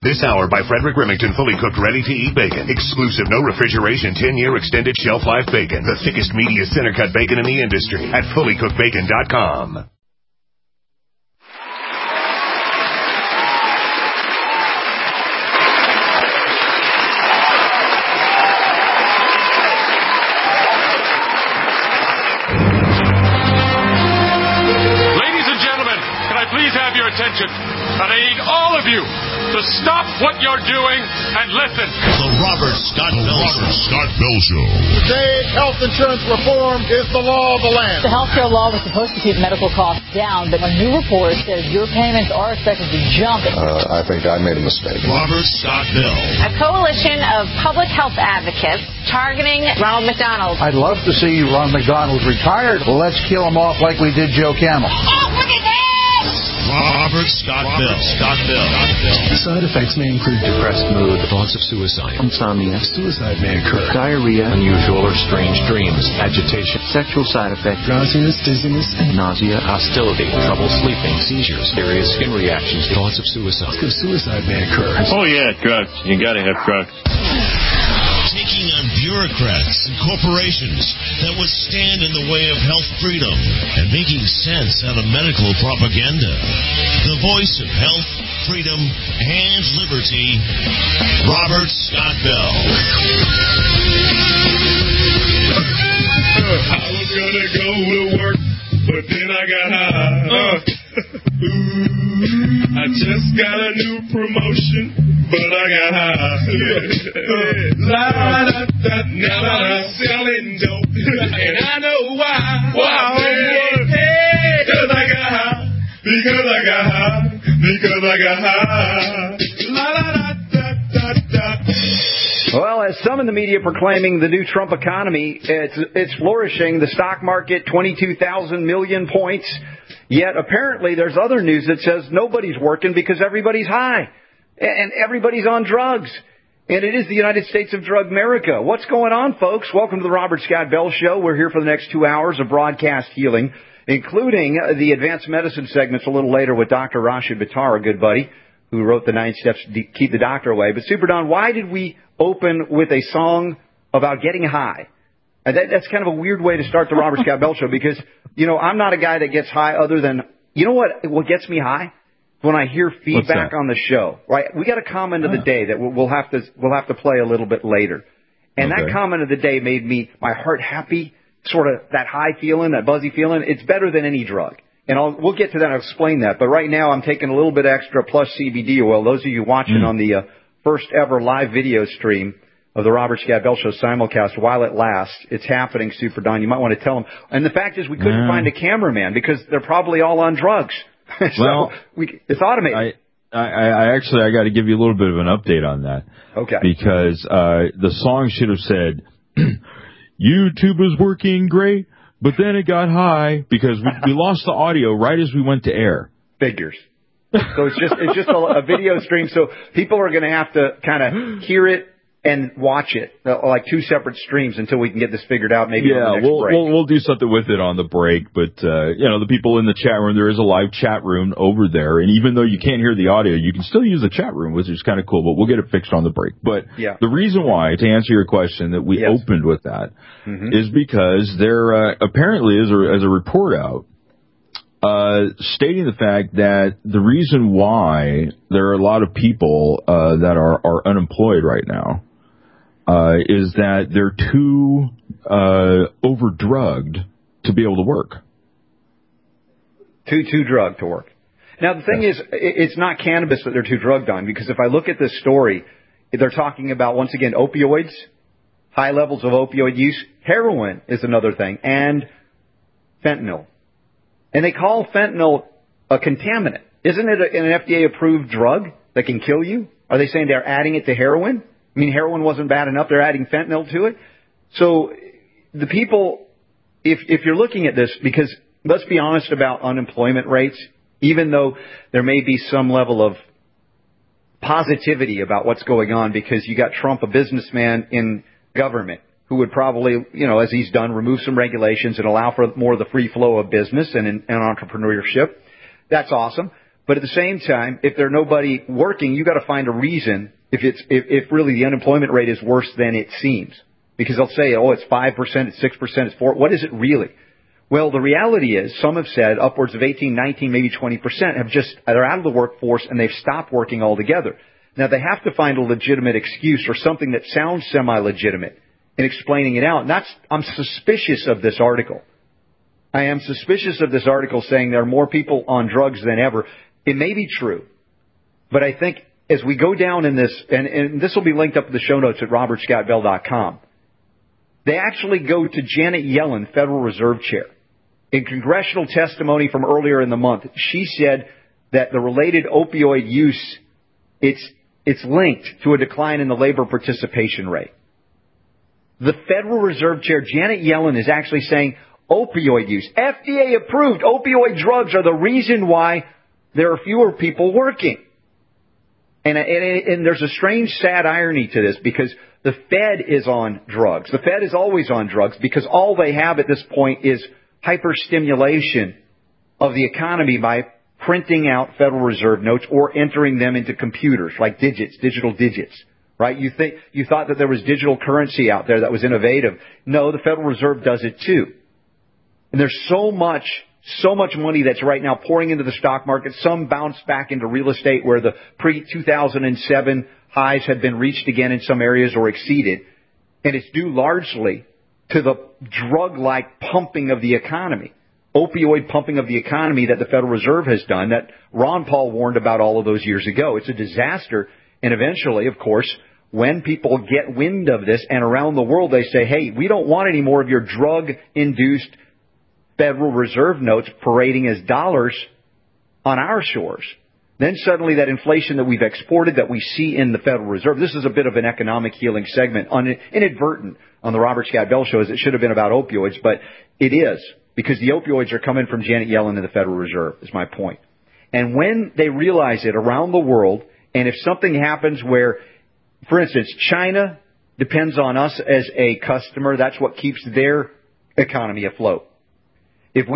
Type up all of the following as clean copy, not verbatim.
This hour by Frederick Remington, fully cooked, ready-to-eat bacon. Exclusive, no refrigeration, 10-year extended shelf life bacon. The thickest, meatiest center-cut bacon in the industry at fullycookedbacon.com. Please have your attention. And I need all of you to stop what you're doing and listen. The Robert Scott Bell Show. Today, health insurance reform is the law of the land. The health care law was supposed to keep medical costs down, but a new report says your payments are expected to jump. I think I made a mistake. Robert Scott Bell. A coalition of public health advocates targeting Ronald McDonald. I'd love to see Ron McDonald retired. Well, let's kill him off like we did Joe Camel. Robert Scott Bell. Side effects may include depressed mood, thoughts of suicide, insomnia, suicide may occur, diarrhea, unusual or strange dreams, agitation, sexual side effects, drowsiness, dizziness, and nausea, hostility, trouble sleeping, seizures, serious skin reactions, thoughts of suicide. Because suicide may occur. Oh yeah, drugs. You gotta have drugs. Taking on bureaucrats and corporations that would stand in the way of health freedom and making sense out of medical propaganda. The voice of health, freedom, and liberty, Robert Scott Bell. I was gonna go to work, but then I got high. I just got a new promotion, but I got high. Now I'm selling dope, and I know why. Because I got high. Because I got high. Well, as some in the media proclaiming the new Trump economy, it's flourishing. The stock market, 22,000 million points. Yet apparently there's other news that says nobody's working because everybody's high and everybody's on drugs. And it is the United States of Drug America. What's going on, folks? Welcome to the Robert Scott Bell Show. We're here for the next 2 hours of broadcast healing, including the advanced medicine segments a little later with Dr. Rashid Buttar, a good buddy, who wrote the 9 steps to keep the doctor away. But Super Don, why did we open with a song about getting high? That's kind of a weird way to start the Robert Scott Bell Show because, you know, I'm not a guy that gets high other than, you know what gets me high? When I hear feedback on the show, right? We got a comment of the day that we'll have to play a little bit later. And that comment of the day made my heart happy, sort of that high feeling, that buzzy feeling. It's better than any drug. And we'll get to that. I'll explain that. But right now I'm taking a little bit extra plus CBD oil. Those of you watching on the first ever live video stream of the Robert Scott Bell Show simulcast while it lasts, it's happening, Super Don. You might want to tell them. And the fact is we couldn't find a cameraman because they're probably all on drugs. So it's automated. I got to give you a little bit of an update on that. Okay. Because the song should have said, YouTube was working great, but then it got high because we lost the audio right as we went to air. Figures. So it's just a video stream. So people are going to have to kind of hear it and watch it, like 2 separate streams until we can get this figured out. Maybe on the next break. We'll do something with it on the break. But, the people in the chat room, there is a live chat room over there. And even though you can't hear the audio, you can still use the chat room, which is kind of cool. But we'll get it fixed on the break. But the reason why, to answer your question, that we opened with that is because there apparently is a report out stating the fact that the reason why there are a lot of people that are unemployed right now is that they're too overdrugged to be able to work. Too drugged to work. Now, the thing is, it's not cannabis that they're too drugged on, because if I look at this story, they're talking about, once again, opioids, high levels of opioid use. Heroin is another thing, and fentanyl. And they call fentanyl a contaminant. Isn't it an FDA-approved drug that can kill you? Are they saying they're adding it to heroin? I mean, heroin wasn't bad enough. They're adding fentanyl to it. So the people, if you're looking at this, because let's be honest about unemployment rates, even though there may be some level of positivity about what's going on, because you got Trump, a businessman in government, who would probably, as he's done, remove some regulations and allow for more of the free flow of business and entrepreneurship. That's awesome. But at the same time, if there's nobody working, you got to find a reason if really the unemployment rate is worse than it seems. Because they'll say, oh, it's 5%, it's 6%, it's 4%. What is it really? Well, the reality is, some have said upwards of 18, 19, maybe 20% they're out of the workforce and they've stopped working altogether. Now, they have to find a legitimate excuse or something that sounds semi-legitimate in explaining it out. And I'm suspicious of this article. I am suspicious of this article saying there are more people on drugs than ever. It may be true, but I think as we go down in this, and this will be linked up in the show notes at robertscottbell.com, they actually go to Janet Yellen, Federal Reserve Chair. In congressional testimony from earlier in the month, she said that the related opioid use, it's linked to a decline in the labor participation rate. The Federal Reserve Chair, Janet Yellen, is actually saying opioid use, FDA approved opioid drugs, are the reason why there are fewer people working. And there's a strange, sad irony to this because the Fed is on drugs. The Fed is always on drugs because all they have at this point is hyperstimulation of the economy by printing out Federal Reserve notes or entering them into computers like digital digits, right? You thought that there was digital currency out there that was innovative. No, the Federal Reserve does it too. And there's so much money that's right now pouring into the stock market. Some bounce back into real estate where the pre-2007 highs have been reached again in some areas or exceeded. And it's due largely to the drug-like pumping of the economy, opioid pumping of the economy that the Federal Reserve has done that Ron Paul warned about all of those years ago. It's a disaster. And eventually, of course, when people get wind of this and around the world they say, hey, we don't want any more of your drug-induced Federal Reserve notes parading as dollars on our shores. Then suddenly that inflation that we've exported that we see in the Federal Reserve, this is a bit of an economic healing segment, inadvertent on the Robert Scott Bell Show, as it should have been about opioids, but it is, because the opioids are coming from Janet Yellen and the Federal Reserve, is my point. And when they realize it around the world, and if something happens where, for instance, China depends on us as a customer, that's what keeps their economy afloat. If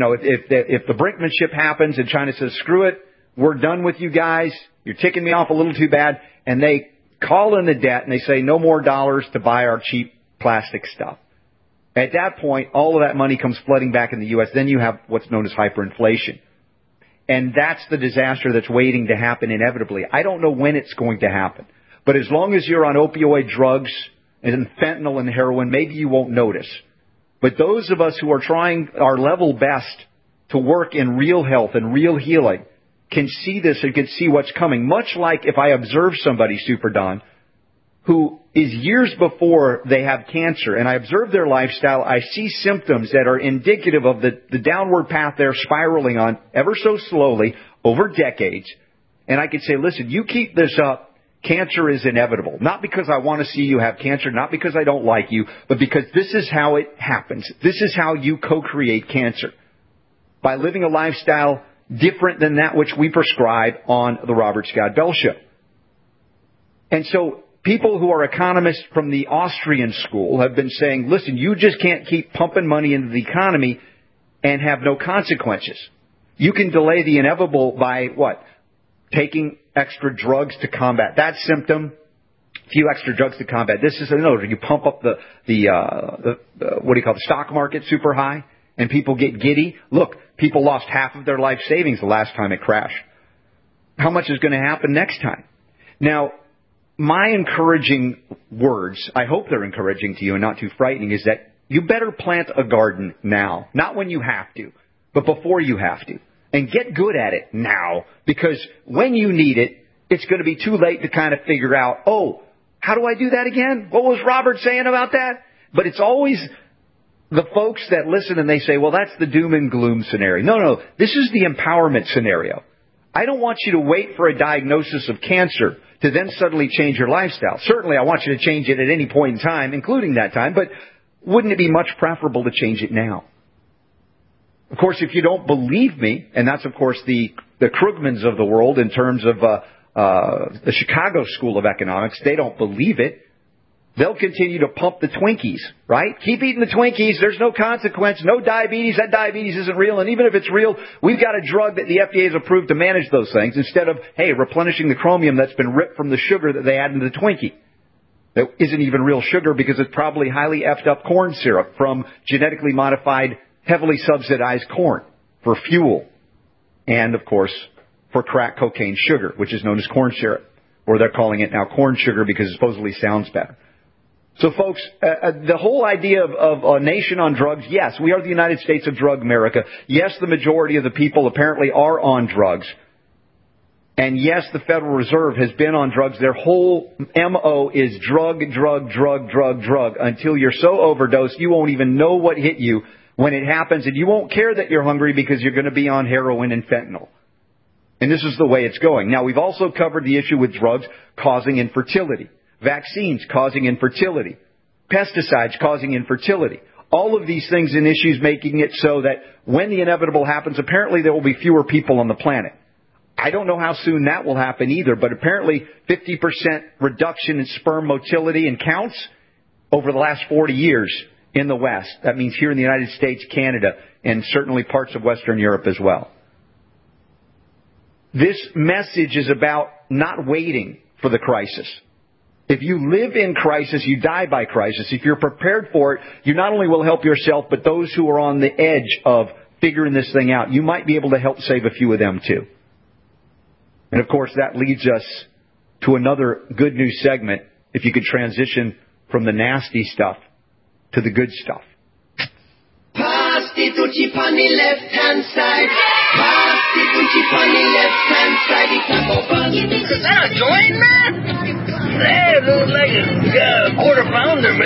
the brinkmanship happens and China says, screw it, we're done with you guys, you're ticking me off a little too bad, and they call in the debt and they say no more dollars to buy our cheap plastic stuff. At that point, all of that money comes flooding back in the U.S. Then you have what's known as hyperinflation. And that's the disaster that's waiting to happen inevitably. I don't know when it's going to happen. But as long as you're on opioid drugs and fentanyl and heroin, maybe you won't notice. But those of us who are trying our level best to work in real health and real healing can see this and can see what's coming. Much like if I observe somebody, Super Don, who is years before they have cancer, and I observe their lifestyle, I see symptoms that are indicative of the downward path they're spiraling on ever so slowly over decades. And I could say, listen, you keep this up, cancer is inevitable. Not because I want to see you have cancer, not because I don't like you, but because this is how it happens. This is how you co-create cancer. By living a lifestyle different than that which we prescribe on the Robert Scott Bell Show. And so people who are economists from the Austrian school have been saying, listen, you just can't keep pumping money into the economy and have no consequences. You can delay the inevitable by what? Taking extra drugs to combat that symptom, a few extra drugs to combat this. Is another. You pump up the stock market super high, and people get giddy. Look, people lost half of their life savings the last time it crashed. How much is going to happen next time? Now, my encouraging words, I hope they're encouraging to you and not too frightening, is that you better plant a garden now. Not when you have to, but before you have to. And get good at it now, because when you need it, it's going to be too late to kind of figure out, oh, how do I do that again? What was Robert saying about that? But it's always the folks that listen and they say, well, that's the doom and gloom scenario. No, this is the empowerment scenario. I don't want you to wait for a diagnosis of cancer to then suddenly change your lifestyle. Certainly, I want you to change it at any point in time, including that time, but wouldn't it be much preferable to change it now? Of course, if you don't believe me, and that's, of course, the Krugmans of the world in terms of the Chicago School of Economics, they don't believe it. they'll continue to pump the Twinkies, right? Keep eating the Twinkies. There's no consequence, no diabetes. That diabetes isn't real. And even if it's real, we've got a drug that the FDA has approved to manage those things instead of, hey, replenishing the chromium that's been ripped from the sugar that they add into the Twinkie. That isn't even real sugar because it's probably highly effed up corn syrup from genetically modified, heavily subsidized corn for fuel. And, of course, for crack cocaine sugar, which is known as corn syrup. Or they're calling it now corn sugar because it supposedly sounds better. So, folks, the whole idea of a nation on drugs, yes, we are the United States of Drug America. Yes, the majority of the people apparently are on drugs. And yes, the Federal Reserve has been on drugs. Their whole MO is drug until you're so overdosed you won't even know what hit you when it happens. And you won't care that you're hungry because you're going to be on heroin and fentanyl. And this is the way it's going. Now, we've also covered the issue with drugs causing infertility. Vaccines causing infertility. Pesticides causing infertility. All of these things and issues making it so that when the inevitable happens, apparently there will be fewer people on the planet. I don't know how soon that will happen either, but apparently 50% reduction in sperm motility and counts over the last 40 years in the West. That means here in the United States, Canada, and certainly parts of Western Europe as well. This message is about not waiting for the crisis. If you live in crisis, you die by crisis. If you're prepared for it, you not only will help yourself, but those who are on the edge of figuring this thing out, you might be able to help save a few of them too. And of course, that leads us to another good news segment, if you could transition from the nasty stuff to the good stuff. Pass the Gucci on the left-hand side. Pass the Gucci on the left-hand side. It's a bubble. Is that a joint, man? Hey, it looks like a quarter pounder,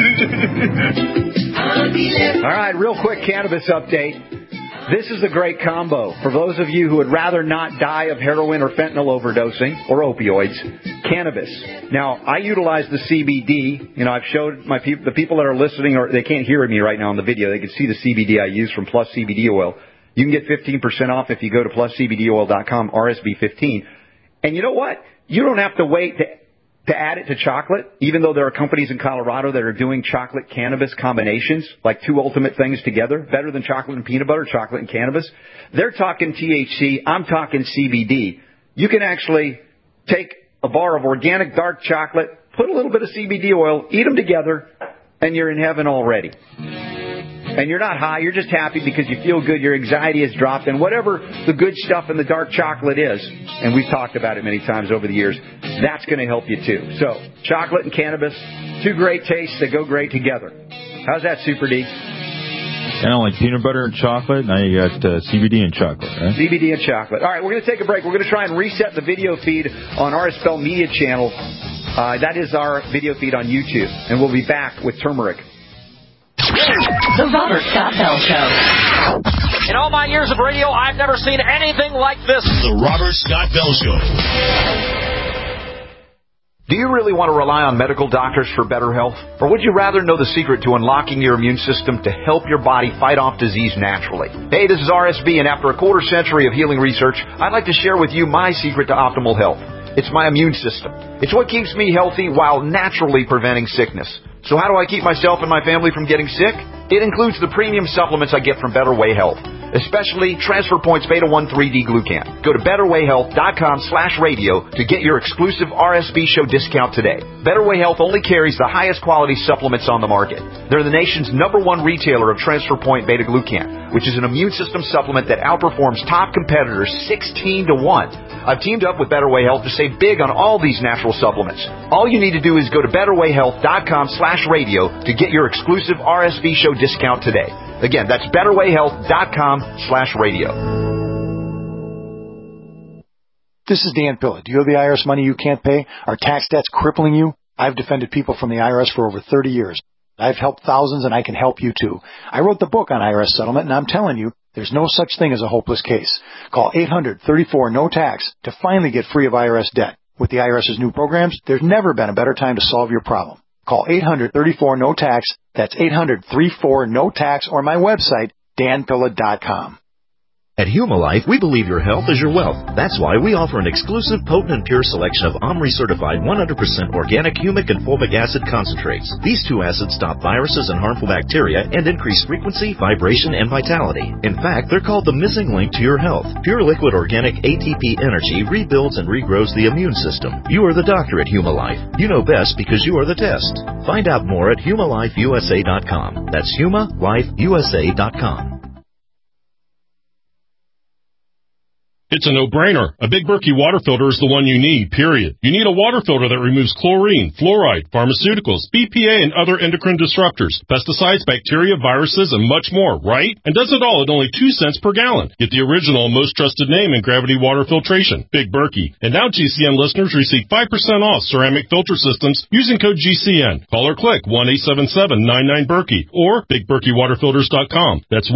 man. All right, real quick cannabis update. This is a great combo. For those of you who would rather not die of heroin or fentanyl overdosing or opioids, cannabis. Now, I utilize the CBD. You know, I've showed the people that are listening, or they can't hear me right now on the video. They can see the CBD I use from Plus CBD Oil. You can get 15% off if you go to pluscbdoil.com, RSB15. And you know what? You don't have to wait to add it to chocolate, even though there are companies in Colorado that are doing chocolate cannabis combinations, like two ultimate things together, better than chocolate and peanut butter, chocolate and cannabis. They're talking THC. I'm talking CBD. You can actually take a bar of organic dark chocolate, put a little bit of CBD oil, eat them together, and you're in heaven already. And you're not high, you're just happy because you feel good, your anxiety has dropped, and whatever the good stuff in the dark chocolate is, and we've talked about it many times over the years, that's going to help you too. So, chocolate and cannabis, two great tastes that go great together. How's that, Super D? Kind of like peanut butter and chocolate, now you got CBD and chocolate, right? CBD and chocolate. All right, we're going to take a break. We're going to try and reset the video feed on RSPEL Media Channel. That is our video feed on YouTube, and we'll be back with turmeric. The Robert Scott Bell Show. In all my years of radio, I've never seen anything like this. The Robert Scott Bell Show. Do you really want to rely on medical doctors for better health? Or would you rather know the secret to unlocking your immune system to help your body fight off disease naturally? Hey, this is RSB, and after a quarter century of healing research, I'd like to share with you my secret to optimal health. It's my immune system. It's what keeps me healthy while naturally preventing sickness. So how do I keep myself and my family from getting sick? It includes the premium supplements I get from Better Way Health, especially Transfer Points Beta-1 3D-Glucan. Go to BetterWayHealth.com/radio to get your exclusive RSB show discount today. Better Way Health only carries the highest quality supplements on the market. They're the nation's #1 retailer of Transfer Point Beta-Glucan, which is an immune system supplement that outperforms top competitors 16-1. I've teamed up with Better Way Health to save big on all these natural supplements. All you need to do is go to BetterWayHealth.com/radio to get your exclusive RSB show discount today. Again, that's BetterWayHealth.com/radio. This is Dan Pilla. Do you have the IRS money you can't pay? Are tax debts crippling you? I've defended people from the IRS for over 30 years. I've helped thousands, and I can help you too. I wrote the book on IRS settlement, and I'm telling you, there's no such thing as a hopeless case. Call 800-34-NO-TAX to finally get free of IRS debt. With the IRS's new programs, there's never been a better time to solve your problem. Call 800-34-NO-TAX. That's 800-34-NO-TAX, or my website, danpilla.com. At Humalife, we believe your health is your wealth. That's why we offer an exclusive, potent, and pure selection of OMRI-certified 100% organic humic and fulvic acid concentrates. These two acids stop viruses and harmful bacteria and increase frequency, vibration, and vitality. In fact, they're called the missing link to your health. Pure liquid organic ATP energy rebuilds and regrows the immune system. You are the doctor at Humalife. You know best because you are the test. Find out more at HumalifeUSA.com. That's HumaLifeUSA.com. It's a no-brainer. A Big Berkey water filter is the one you need, period. You need a water filter that removes chlorine, fluoride, pharmaceuticals, BPA, and other endocrine disruptors, pesticides, bacteria, viruses, and much more, right? And does it all at only 2 cents per gallon. Get the original, most trusted name in gravity water filtration, Big Berkey. And now GCN listeners receive 5% off ceramic filter systems using code GCN. Call or click 1-877-99-BERKEY or BigBerkeyWaterFilters.com. That's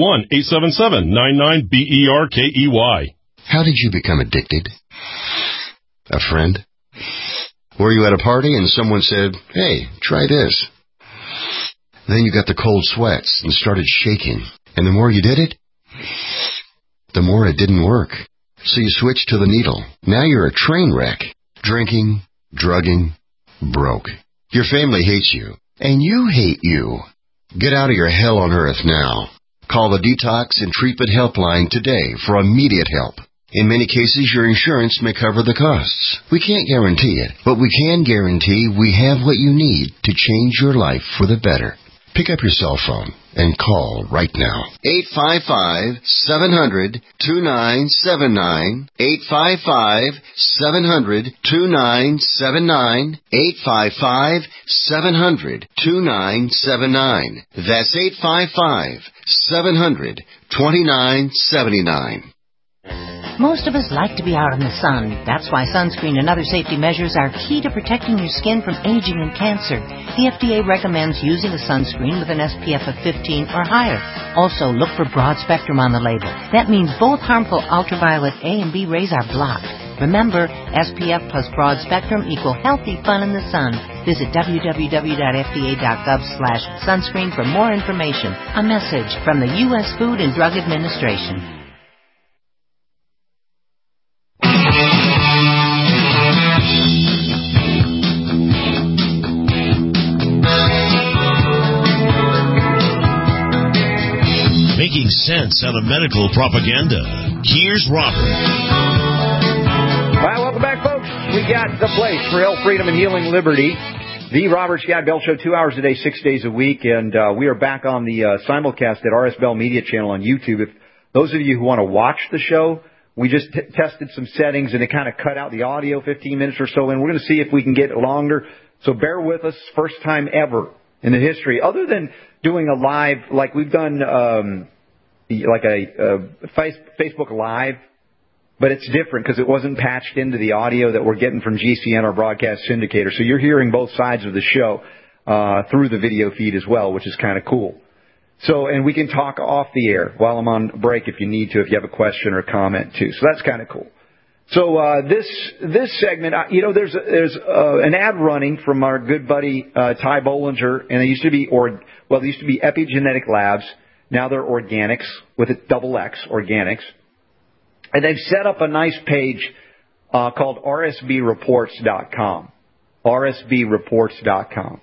1-877-99-BERKEY. How did you become addicted? A friend? Were you at a party and someone said, "Hey, try this"? Then you got the cold sweats and started shaking. And the more you did it, the more it didn't work. So you switched to the needle. Now you're a train wreck. Drinking, drugging, broke. Your family hates you. And you hate you. Get out of your hell on earth now. Call the Detox and Treatment Helpline today for immediate help. In many cases, your insurance may cover the costs. We can't guarantee it, but we can guarantee we have what you need to change your life for the better. Pick up your cell phone and call right now. 855-700-2979. 855-700-2979. 855-700-2979. That's 855-700-2979. Most of us like to be out in the sun. That's why sunscreen and other safety measures are key to protecting your skin from aging and cancer. The FDA recommends using a sunscreen with an SPF of 15 or higher. Also, look for broad spectrum on the label. That means both harmful ultraviolet A and B rays are blocked. Remember, SPF plus broad spectrum equal healthy fun in the sun. Visit www.fda.gov/sunscreen for more information. A message from the U.S. Food and Drug Administration. Making sense out of medical propaganda. Here's Robert. Well, welcome back, folks. We got the place for health, freedom, and healing liberty. The Robert Scott Bell Show, 2 hours a day, 6 days a week. And we are back on the simulcast at RS Bell Media Channel on YouTube. If those of you who want to watch the show, we just tested some settings, and it kind of cut out the audio 15 minutes or so. And we're going to see if we can get it longer. So bear with us. First time ever in the history, other than doing a live, like we've done like a Facebook Live, but it's different because it wasn't patched into the audio that we're getting from GCN, our broadcast syndicator. So you're hearing both sides of the show through the video feed as well, which is kind of cool. So, and we can talk off the air while I'm on break if you need to, if you have a question or a comment too. So that's kind of cool. So this segment, there's an ad running from our good buddy Ty Bollinger, and it used to be Epigenetic Labs. Now they're Organics with a double X, Organics. And they've set up a nice page called rsbreports.com. rsbreports.com.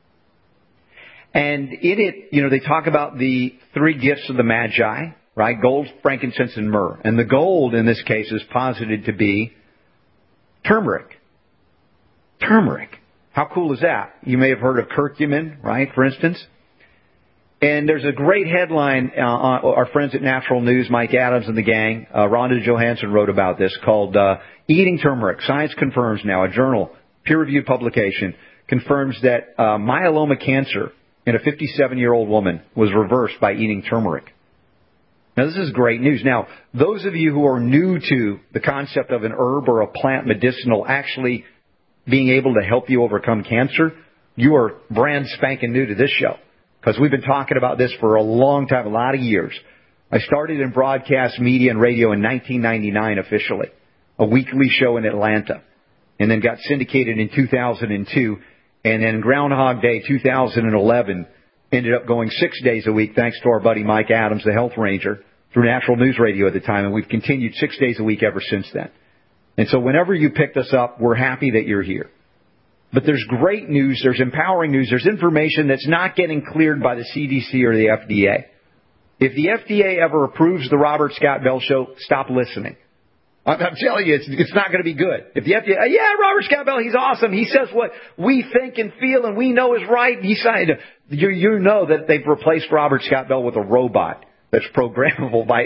And in it, they talk about the three gifts of the Magi, right? Gold, frankincense, and myrrh. And the gold in this case is posited to be turmeric. Turmeric. How cool is that? You may have heard of curcumin, right, for instance. And there's a great headline, our friends at Natural News, Mike Adams and the gang, Rhonda Johansson wrote about this, called Eating Turmeric. Science confirms now, a journal, peer-reviewed publication, confirms that myeloma cancer in a 57-year-old woman was reversed by eating turmeric. Now, this is great news. Now, those of you who are new to the concept of an herb or a plant medicinal actually being able to help you overcome cancer, you are brand spanking new to this show. Because we've been talking about this for a long time, a lot of years. I started in broadcast media and radio in 1999 officially, a weekly show in Atlanta, and then got syndicated in 2002, and then Groundhog Day 2011 ended up going 6 days a week thanks to our buddy Mike Adams, the health ranger, through National News Radio at the time, and we've continued 6 days a week ever since then. And so whenever you picked us up, we're happy that you're here. But there's great news, there's empowering news, there's information that's not getting cleared by the CDC or the FDA. If the FDA ever approves the Robert Scott Bell Show, stop listening. I'm telling you, it's not going to be good. If the FDA, Robert Scott Bell, he's awesome. He says what we think and feel and we know is right. You know that they've replaced Robert Scott Bell with a robot that's programmable by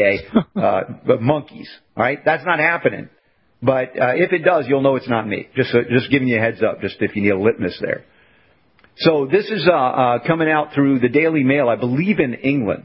FDA monkeys. All right, that's not happening. But if it does, you'll know it's not me. Just giving you a heads up, just if you need a litmus there. So this is coming out through the Daily Mail, I believe in England.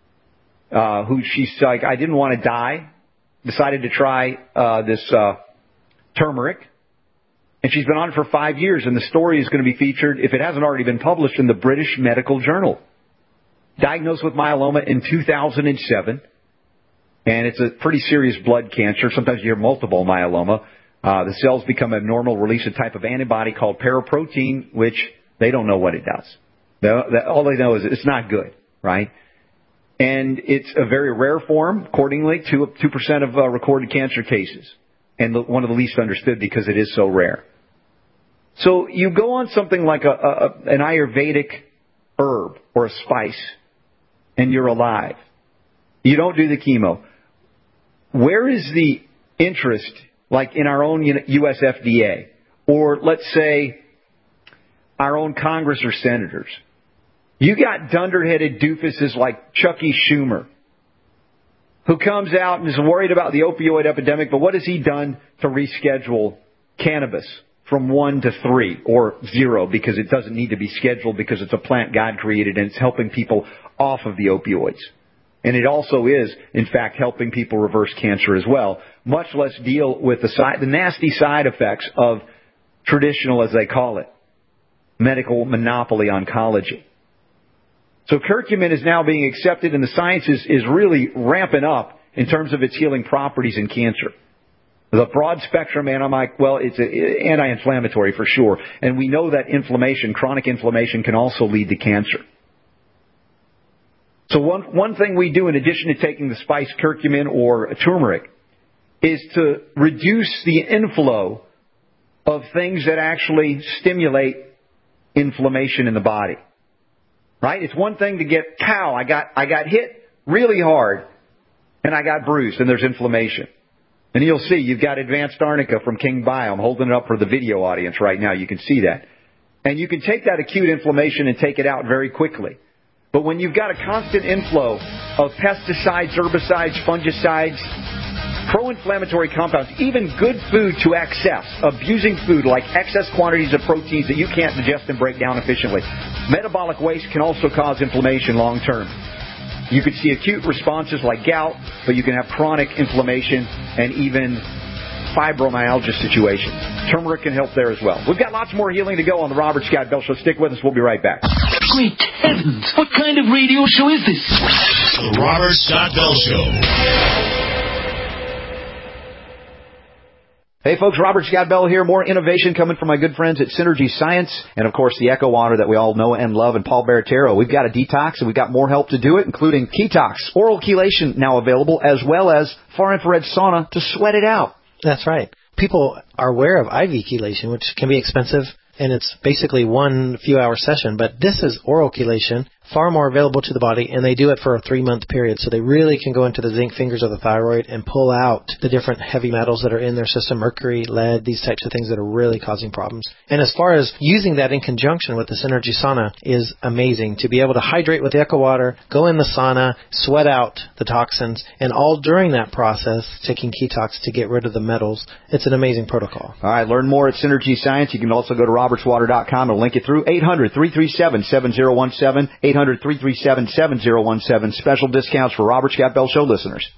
She's like, I didn't want to die. Decided to try this turmeric. And she's been on it for 5 years, and the story is going to be featured, if it hasn't already been published, in the British Medical Journal. Diagnosed with myeloma in 2007. And it's a pretty serious blood cancer. Sometimes you hear multiple myeloma. The cells become abnormal, release a type of antibody called paraprotein, which they don't know what it does. All they know is it's not good, right? And it's a very rare form, accordingly, 2% of recorded cancer cases. And one of the least understood because it is so rare. So you go on something like an Ayurvedic herb or a spice, and you're alive. You don't do the chemo. Where is the interest, like in our own U.S. FDA, or let's say our own Congress or senators? You got dunderheaded doofuses like Chucky Schumer, who comes out and is worried about the opioid epidemic, but what has he done to reschedule cannabis from 1 to 3 or 0, because it doesn't need to be scheduled because it's a plant God created and it's helping people off of the opioids. And it also is, in fact, helping people reverse cancer as well, much less deal with the nasty side effects of traditional, as they call it, medical monopoly oncology. So curcumin is now being accepted, and the science is really ramping up in terms of its healing properties in cancer. The broad spectrum it's anti-inflammatory for sure. And we know that inflammation, chronic inflammation, can also lead to cancer. So one thing we do in addition to taking the spice curcumin or turmeric is to reduce the inflow of things that actually stimulate inflammation in the body. Right? It's one thing to get, I got hit really hard and I got bruised and there's inflammation. And you'll see, you've got Advanced Arnica from King Bio. I'm holding it up for the video audience right now. You can see that. And you can take that acute inflammation and take it out very quickly. But when you've got a constant inflow of pesticides, herbicides, fungicides, pro-inflammatory compounds, even good food to excess, abusing food like excess quantities of proteins that you can't digest and break down efficiently. Metabolic waste can also cause inflammation long term. You could see acute responses like gout, but you can have chronic inflammation and even fibromyalgia situations. Turmeric can help there as well. We've got lots more healing to go on the Robert Scott Bell Show. Stick with us. We'll be right back. Great heavens! What kind of radio show is this? The Robert Scott Bell Show. Hey folks, Robert Scott Bell here. More innovation coming from my good friends at Synergy Science. And of course the Echo Water that we all know and love, and Paul Baratero. We've got a detox and we've got more help to do it, including Ketox, oral chelation now available, as well as far infrared sauna to sweat it out. That's right. People are aware of IV chelation, which can be expensive, and it's basically one few-hour session. But this is oral chelation, far more available to the body, and they do it for a 3-month period. So they really can go into the zinc fingers of the thyroid and pull out the different heavy metals that are in their system, mercury, lead, these types of things that are really causing problems. And as far as using that in conjunction with the Synergy Sauna is amazing. To be able to hydrate with the Echo Water, go in the sauna, sweat out the toxins, and all during that process, taking Ketox to get rid of the metals. It's an amazing protocol. All right, learn more at Synergy Science. You can also go to robertswater.com and link it through 800-337-7017, 800-337-7017. Special discounts for Robert Scott Bell Show listeners.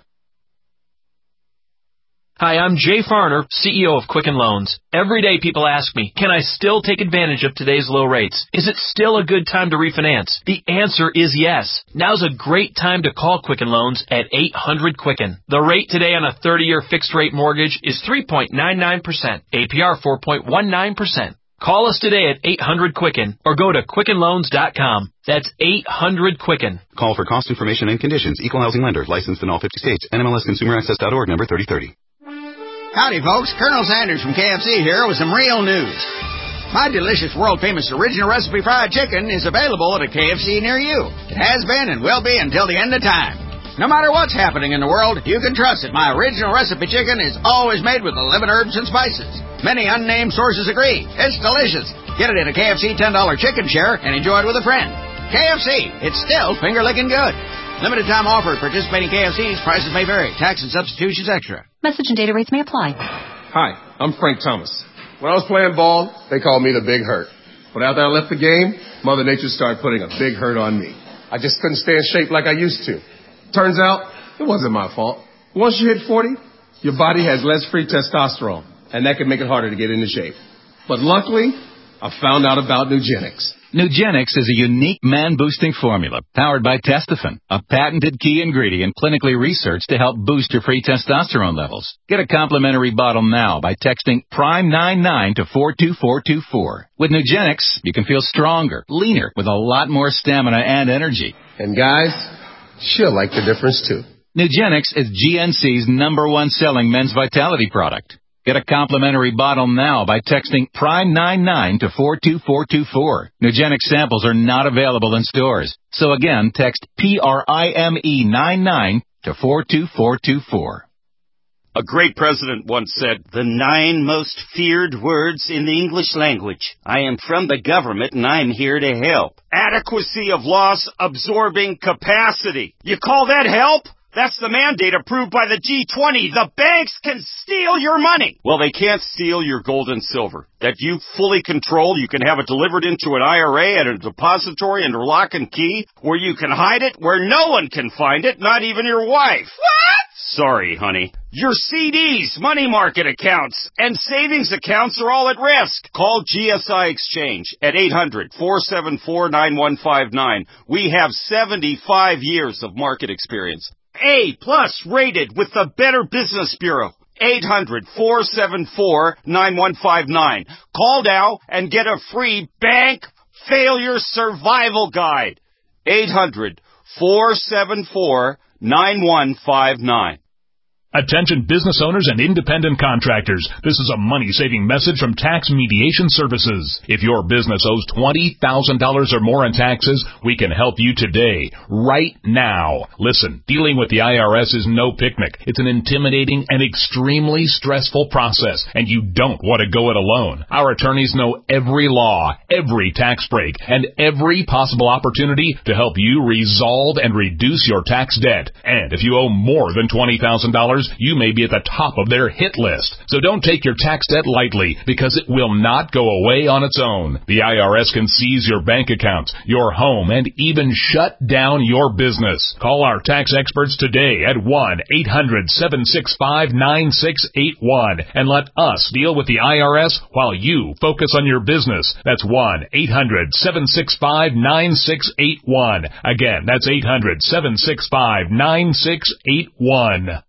Hi, I'm Jay Farner, CEO of Quicken Loans. Every day people ask me, can I still take advantage of today's low rates? Is it still a good time to refinance? The answer is yes. Now's a great time to call Quicken Loans at 800-QUICKEN. The rate today on a 30-year fixed-rate mortgage is 3.99%, APR 4.19%. Call us today at 800-QUICKEN or go to QuickenLoans.com. That's 800-QUICKEN. Call for cost information and conditions. Equal housing lender. Licensed in all 50 states. NMLSConsumerAccess.org, number 3030. Howdy, folks. Colonel Sanders from KFC here with some real news. My delicious, world-famous original recipe fried chicken is available at a KFC near you. It has been and will be until the end of time. No matter what's happening in the world, you can trust that my original recipe chicken is always made with 11 herbs and spices. Many unnamed sources agree. It's delicious. Get it at a KFC $10 chicken share and enjoy it with a friend. KFC, it's still finger-licking good. Limited time offer at participating KFCs. Prices may vary. Tax and substitutions extra. Message and data rates may apply. Hi, I'm Frank Thomas. When I was playing ball, they called me the Big Hurt. But after I left the game, Mother Nature started putting a big hurt on me. I just couldn't stay in shape like I used to. Turns out, it wasn't my fault. Once you hit 40, your body has less free testosterone, and that can make it harder to get into shape. But luckily, I found out about Nugenix. Nugenix is a unique man-boosting formula powered by Testofen, a patented key ingredient clinically researched to help boost your free testosterone levels. Get a complimentary bottle now by texting PRIME99 to 42424. With Nugenix, you can feel stronger, leaner, with a lot more stamina and energy. And guys, she'll like the difference too. Nugenix is GNC's #1 selling men's vitality product. Get a complimentary bottle now by texting PRIME99 to 42424. Nugenix samples are not available in stores. So again, text PRIME99 to 42424. A great president once said, "The 9 most feared words in the English language. I am from the government and I'm here to help. Adequacy of loss absorbing capacity. You call that help? That's the mandate approved by the G20. The banks can steal your money. Well, they can't steal your gold and silver. That you fully control. You can have it delivered into an IRA at a depository under lock and key, where you can hide it where no one can find it, not even your wife. What? Sorry, honey. Your CDs, money market accounts, and savings accounts are all at risk. Call GSI Exchange at 800-474-9159. We have 75 years of market experience. A+ rated with the Better Business Bureau. 800-474-9159. Call now and get a free bank failure survival guide. 800-474-9159. Attention business owners and independent contractors. This is a money-saving message from Tax Mediation Services. If your business owes $20,000 or more in taxes, we can help you today, right now. Listen, dealing with the IRS is no picnic. It's an intimidating and extremely stressful process, and you don't want to go it alone. Our attorneys know every law, every tax break, and every possible opportunity to help you resolve and reduce your tax debt. And if you owe more than $20,000, you may be at the top of their hit list. So don't take your tax debt lightly, because it will not go away on its own. The IRS can seize your bank accounts, your home, and even shut down your business. Call our tax experts today at 1-800-765-9681 and let us deal with the IRS while you focus on your business. That's 1-800-765-9681. Again, that's 800-765-9681.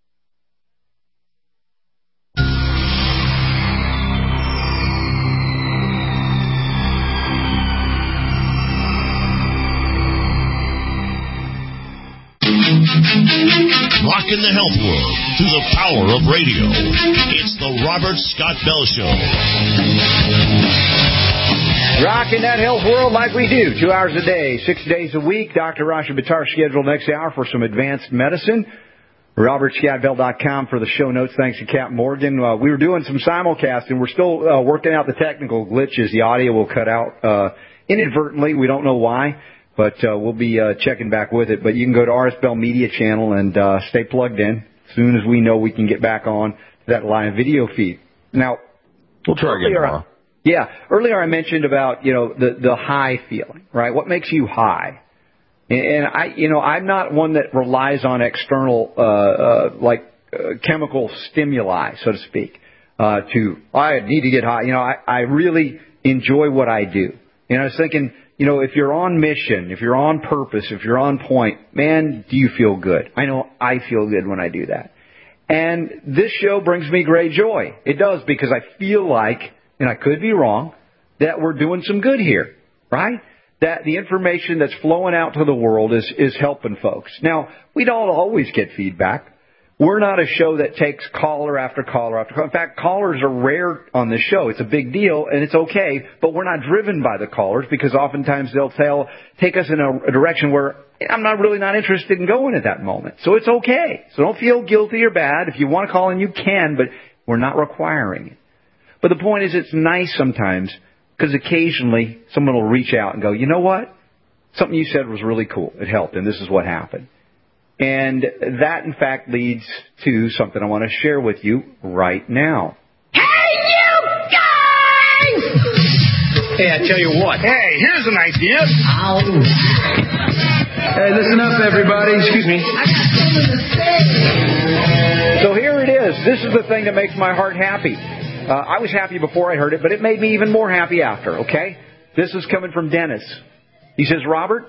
Rocking the health world through the power of radio. It's the Robert Scott Bell Show. Rocking that health world like we do, 2 hours a day, 6 days a week. Dr. Rasha Buttar scheduled next hour for some advanced medicine. RobertScottBell.com for the show notes. Thanks to Cap Morgan. We were doing some simulcast, and we're still working out the technical glitches. The audio will cut out inadvertently. We don't know why, but we'll be checking back with it. But you can go to RS Bell Media channel and stay plugged in. As soon as we know we can get back on that live video feed. Now, we'll try again tomorrow. Yeah, earlier I mentioned about, the high feeling, right? What makes you high? And I'm not one that relies on external, chemical stimuli, so to speak, I need to get high. I really enjoy what I do. And I was thinking, if you're on mission, if you're on purpose, if you're on point, man, do you feel good? I know I feel good when I do that. And this show brings me great joy. It does, because I feel like and I could be wrong, that we're doing some good here, right? That the information that's flowing out to the world is helping folks. Now, we don't always get feedback. We're not a show that takes caller after caller after caller. In fact, callers are rare on this show. It's a big deal, and it's okay, but we're not driven by the callers because oftentimes they'll take us in a direction where I'm really not interested in going at that moment. So it's okay. So don't feel guilty or bad. If you want to call in, you can, but we're not requiring it. But the point is, it's nice sometimes because occasionally someone will reach out and go, you know what? Something you said was really cool. It helped, and this is what happened. And that, in fact, leads to something I want to share with you right now. Hey, you guys! Hey, I tell you what. Hey, here's an idea. Ow. Hey, listen up, everybody. Excuse me. I got something to say. So here it is. This is the thing that makes my heart happy. I was happy before I heard it, but it made me even more happy after, okay? This is coming from Dennis. He says, Robert,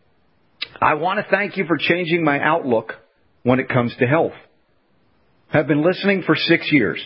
I want to thank you for changing my outlook when it comes to health. I've been listening for 6 years.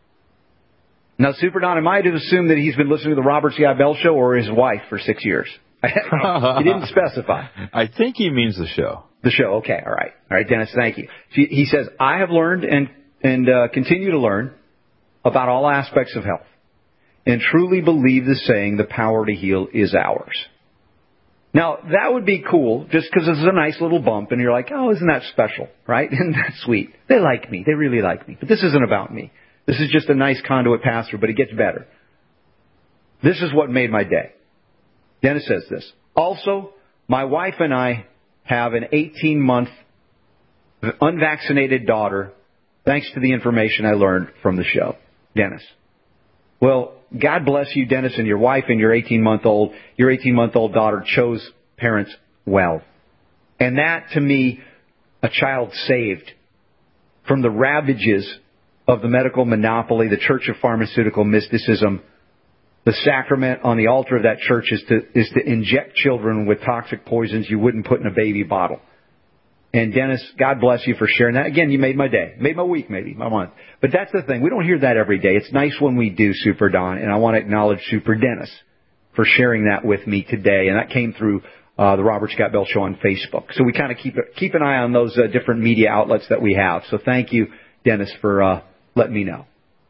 Now, Super Don, am I to assume that he's been listening to the Robert C. Bell Show or his wife for 6 years? He didn't specify. I think he means the show. The show, okay, all right. All right, Dennis, thank you. He says, I have learned and continue to learn about all aspects of health and truly believe the saying, the power to heal is ours. Now, that would be cool just because it's a nice little bump and you're like, oh, isn't that special, right? Isn't that sweet? They like me. They really like me. But this isn't about me. This is just a nice conduit pass-through, but it gets better. This is what made my day. Dennis says this. Also, my wife and I have an 18-month unvaccinated daughter thanks to the information I learned from the show. Dennis. Well, God bless you, Dennis, and your wife and your 18-month-old daughter chose parents well. And that, to me, a child saved from the ravages of the medical monopoly, the church of pharmaceutical mysticism. The sacrament on the altar of that church is to inject children with toxic poisons you wouldn't put in a baby bottle. And Dennis, God bless you for sharing that. Again, you made my day. Made my week, maybe, my month. But that's the thing. We don't hear that every day. It's nice when we do, Super Don. And I want to acknowledge Super Dennis for sharing that with me today. And that came through the Robert Scott Bell Show on Facebook. So we kind of keep an eye on those different media outlets that we have. So thank you, Dennis, for letting me know.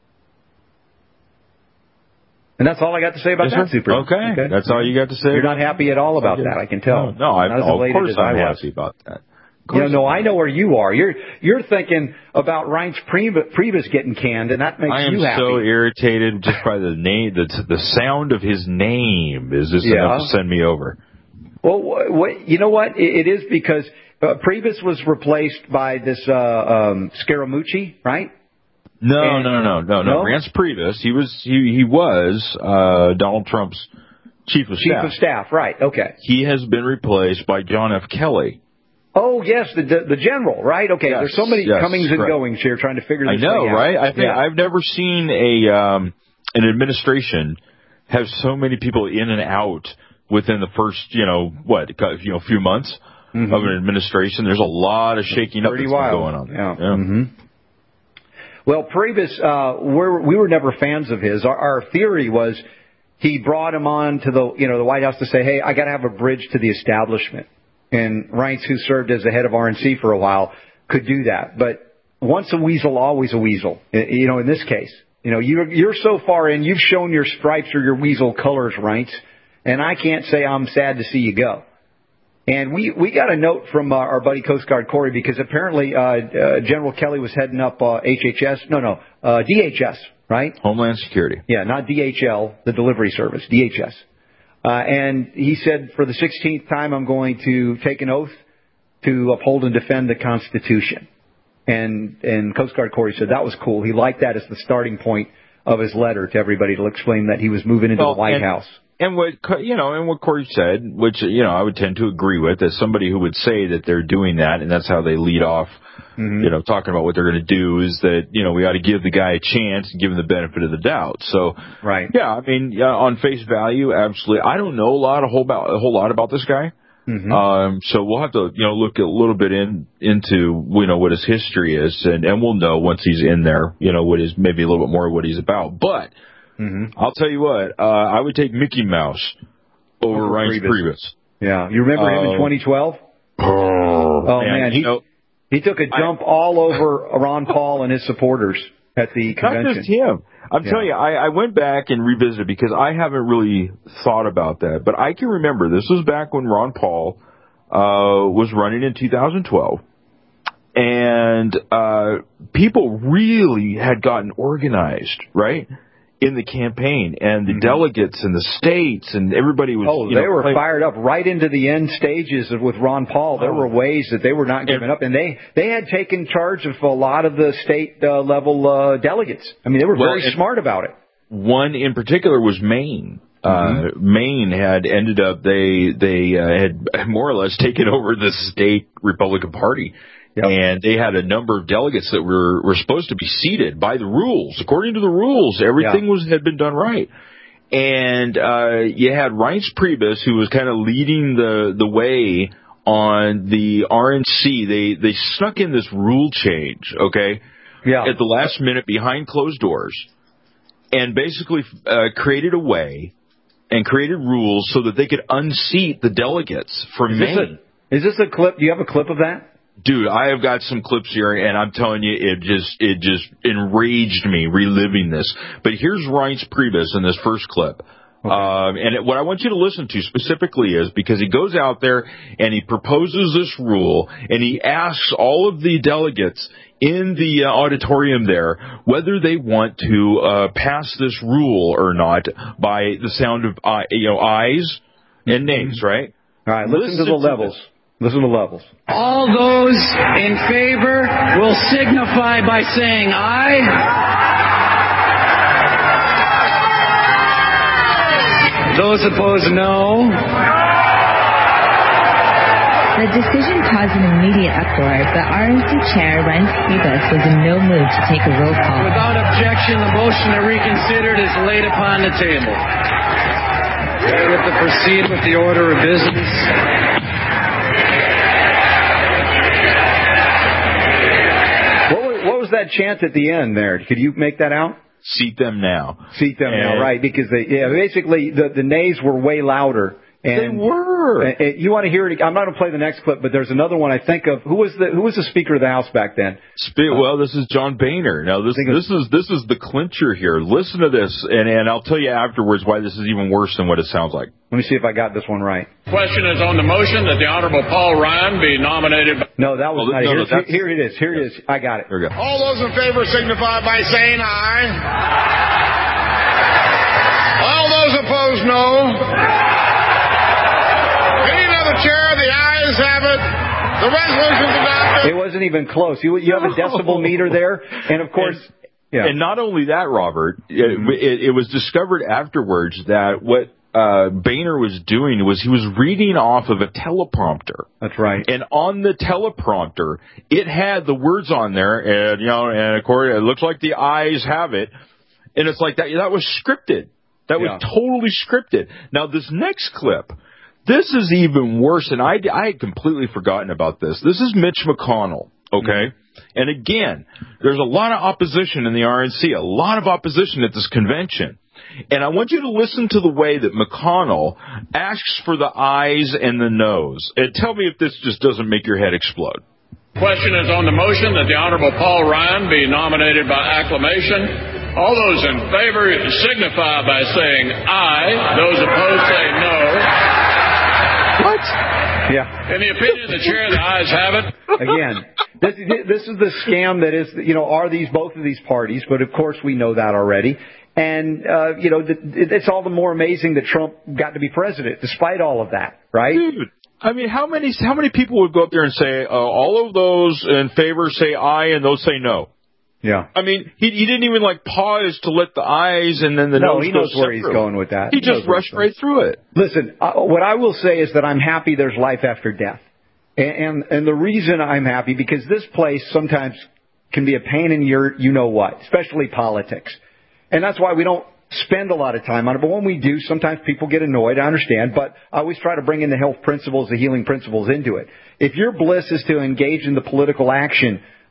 And that's all I got to say about that, Super. Okay. That's all you got to say? You're not happy at all about that, I can tell. No, of course I'm happy about that. No, I know where you are. You're thinking about Reince Priebus getting canned, and that makes you happy. I am so irritated just by the name, the sound of his name is just enough to send me over. Well, you know what? It is because Priebus was replaced by this Scaramucci, right? No. Reince Priebus, he was Donald Trump's chief of staff. Chief of staff, right? Okay. He has been replaced by John F. Kelly. Oh, yes, the general, right? Okay, yes, there's so many comings and goings here trying to figure this thing out. I know, right? I think I've never seen an administration have so many people in and out within the first, few months of an administration. There's a lot of shaking up that's been going on. Yeah. Mm-hmm. Well, Priebus, we were never fans of his. Our theory was he brought him on to the White House to say, hey, I got to have a bridge to the establishment. And Reince, who served as the head of RNC for a while, could do that. But once a weasel, always a weasel. In this case, you're so far in, you've shown your stripes or your weasel colors, Reince. And I can't say I'm sad to see you go. And we got a note from our buddy Coast Guard Corey because apparently General Kelly was heading up DHS, right? Homeland Security. Yeah, not DHL, the delivery service, DHS. And he said, for the 16th time, I'm going to take an oath to uphold and defend the Constitution. And Coast Guard Corey said that was cool. He liked that as the starting point of his letter to everybody to explain that he was moving into the White House. And what Corey said, which, I would tend to agree with, as somebody who would say that they're doing that, and that's how they lead off, talking about what they're going to do, is that, we ought to give the guy a chance and give him the benefit of the doubt. So, right. Yeah, on face value, absolutely. I don't know a whole lot about this guy. Mm-hmm. So we'll have to, look a little bit into, what his history is, and we'll know once he's in there, maybe a little bit more of what he's about. But I'll tell you what, I would take Mickey Mouse over Reince Priebus. Yeah, you remember him in 2012? Oh man, he took a jump all over Ron Paul and his supporters at the convention. Not just him. I'm telling you, I went back and revisited because I haven't really thought about that. But I can remember this was back when Ron Paul was running in 2012. And people really had gotten organized, right, in the campaign. And the delegates and the states and everybody was... Oh, they were fired up right into the end stages with Ron Paul. There were ways that they were not giving up. And they had taken charge of a lot of the state-level delegates. I mean, they were very smart about it. One in particular was Maine. Maine had ended up... They had more or less taken over the state Republican Party. Yep. And they had a number of delegates that were supposed to be seated by the rules. According to the rules, everything had been done right. And you had Reince Priebus, who was kind of leading the way on the RNC. They snuck in this rule change, okay, at the last minute behind closed doors, and basically created a way and created rules so that they could unseat the delegates from Maine. Is this a clip? Do you have a clip of that? Dude, I have got some clips here, and I'm telling you, it just enraged me reliving this. But here's Reince Priebus in this first clip. And what I want you to listen to specifically is because he goes out there and he proposes this rule, and he asks all of the delegates in the auditorium there whether they want to pass this rule or not by the sound of ayes and nays, right? All right, listen to the levels. Listen to the levels. All those in favor will signify by saying aye. Those opposed, no. The decision caused an immediate uproar, but RNC Chair Reince Priebus was in no mood to take a roll call. Without objection, the motion to reconsider is laid upon the table. We have to proceed with the order of business. What was that chant at the end there? Could you make that out? Seat them now. Seat them now, right? Because basically the nays were way louder. And they were. You want to hear it? I'm not going to play the next clip, but there's another one I think of. Who was the Speaker of the House back then? Well, this is John Boehner. Now this is the clincher here. Listen to this, and I'll tell you afterwards why this is even worse than what it sounds like. Let me see if I got this one right. Question is on the motion that the Honorable Paul Ryan be nominated. No, that was not it. Here it is. Here it is. I got it. Here we go. All those in favor signify by saying aye. All those opposed, no. Chair, the ayes have it. The resolution's adopted. It wasn't even close. You have a decibel meter there, and of course... And not only that, Robert, it was discovered afterwards that what Boehner was doing was he was reading off of a teleprompter. That's right. And on the teleprompter, it had the words on there, and of course, it looks like the ayes have it. And it's like that was scripted. That was totally scripted. Now, this next clip... This is even worse, and I had completely forgotten about this. This is Mitch McConnell, okay? And again, there's a lot of opposition in the RNC, a lot of opposition at this convention. And I want you to listen to the way that McConnell asks for the ayes and the noes. And tell me if this just doesn't make your head explode. Question is on the motion that the Honorable Paul Ryan be nominated by acclamation. All those in favor signify by saying aye. Those opposed say no. What? Yeah. In the opinion of the chair, the ayes have it. Again, this is the scam that is, are both of these parties, but of course we know that already. And, it's all the more amazing that Trump got to be president, despite all of that, right? Dude, I mean, how many people would go up there and say, all of those in favor say aye and those say no? Yeah. I mean, he didn't even pause to let the ayes and then the noes go. No, he knows where he's going with that. He just rushed right through it. Listen, what I will say is that I'm happy there's life after death. And the reason I'm happy, because this place sometimes can be a pain in your you-know-what, especially politics. And that's why we don't spend a lot of time on it. But when we do, sometimes people get annoyed. I understand. But I always try to bring in the health principles, the healing principles into it. If your bliss is to engage in the political action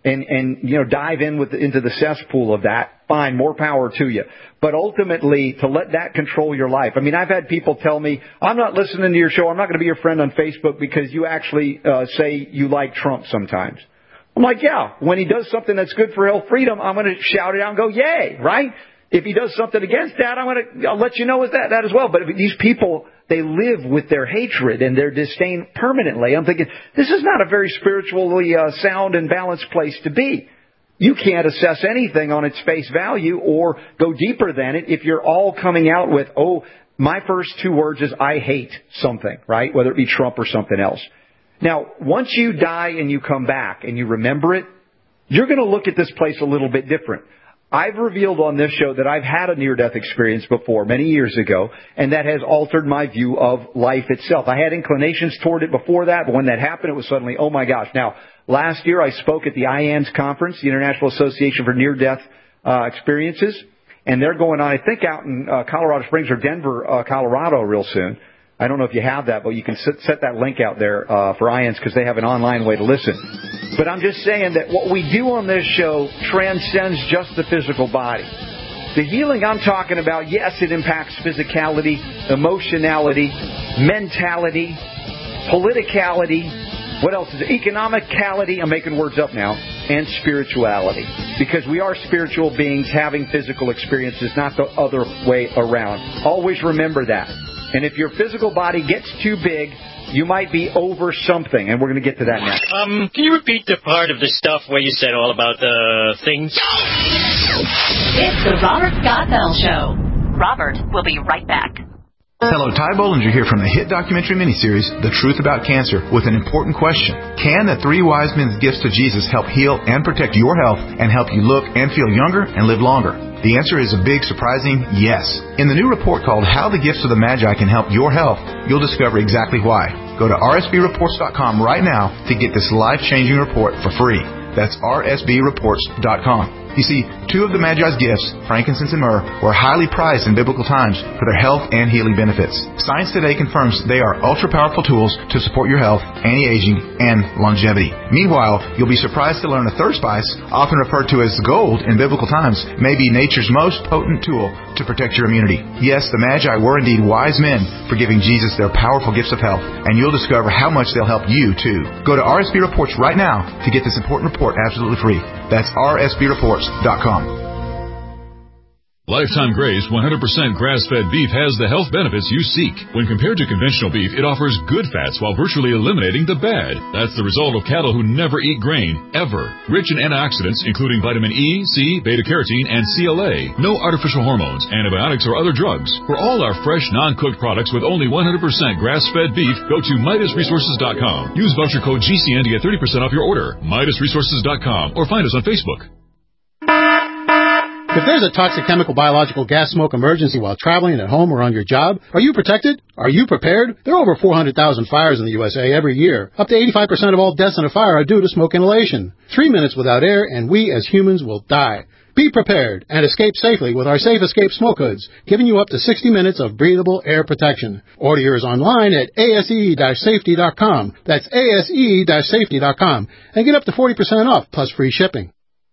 and dive into the cesspool of that, fine, more power to you. But ultimately, to let that control your life. I mean, I've had people tell me, I'm not listening to your show, I'm not going to be your friend on Facebook because you actually say you like Trump sometimes. I'm like, yeah, when he does something that's good for health freedom, I'm going to shout it out and go, yay, right? If he does something against that, I'll let you know that as well. But these people, they live with their hatred and their disdain permanently. I'm thinking, this is not a very spiritually sound and balanced place to be. You can't assess anything on its face value or go deeper than it if you're all coming out with, my first 2 words is I hate something, right? Whether it be Trump or something else. Now, once you die and you come back and you remember it, you're going to look at this place a little bit different. I've revealed on this show that I've had a near-death experience before, many years ago, and that has altered my view of life itself. I had inclinations toward it before that, but when that happened, it was suddenly, oh my gosh. Now, last year I spoke at the IANS conference, the International Association for Near-Death Experiences, and they're going on, I think, out in Colorado Springs or Denver, Colorado real soon. I don't know if you have that, but you can set that link out there for IANS because they have an online way to listen. But I'm just saying that what we do on this show transcends just the physical body. The healing I'm talking about, yes, it impacts physicality, emotionality, mentality, politicality, what else is it? Economicality, I'm making words up now, and spirituality. Because we are spiritual beings having physical experiences, not the other way around. Always remember that. And if your physical body gets too big, you might be over something, and we're going to get to that next. Can you repeat the part of the stuff where you said all about the things? It's the Robert Scott Bell Show. Robert will be right back. Hello, Ty Bollinger here from the hit documentary miniseries, The Truth About Cancer, with an important question. Can the 3 wise men's gifts to Jesus help heal and protect your health and help you look and feel younger and live longer? The answer is a big, surprising yes. In the new report called How the Gifts of the Magi Can Help Your Health, you'll discover exactly why. Go to rsbreports.com right now to get this life-changing report for free. That's rsbreports.com. You see, 2 of the Magi's gifts, frankincense and myrrh, were highly prized in biblical times for their health and healing benefits. Science today confirms they are ultra-powerful tools to support your health, anti-aging, and longevity. Meanwhile, you'll be surprised to learn a third spice, often referred to as gold in biblical times, may be nature's most potent tool to protect your immunity. Yes, the Magi were indeed wise men for giving Jesus their powerful gifts of health, and you'll discover how much they'll help you, too. Go to RSB Reports right now to get this important report absolutely free. That's rsbreports.com. Lifetime Grace 100% grass-fed beef has the health benefits you seek. When compared to conventional beef, it offers good fats while virtually eliminating the bad. That's the result of cattle who never eat grain, ever. Rich in antioxidants, including vitamin E, C, beta-carotene, and CLA. No artificial hormones, antibiotics, or other drugs. For all our fresh, non-cooked products with only 100% grass-fed beef, go to MidasResources.com. Use voucher code GCN to get 30% off your order. MidasResources.com or find us on Facebook. If there's a toxic chemical, biological, gas smoke emergency while traveling at home or on your job, are you protected? Are you prepared? There are over 400,000 fires in the USA every year. Up to 85% of all deaths in a fire are due to smoke inhalation. 3 minutes without air and we as humans will die. Be prepared and escape safely with our Safe Escape Smoke Hoods, giving you up to 60 minutes of breathable air protection. Order yours online at ase-safety.com. That's ase-safety.com. And get up to 40% off plus free shipping.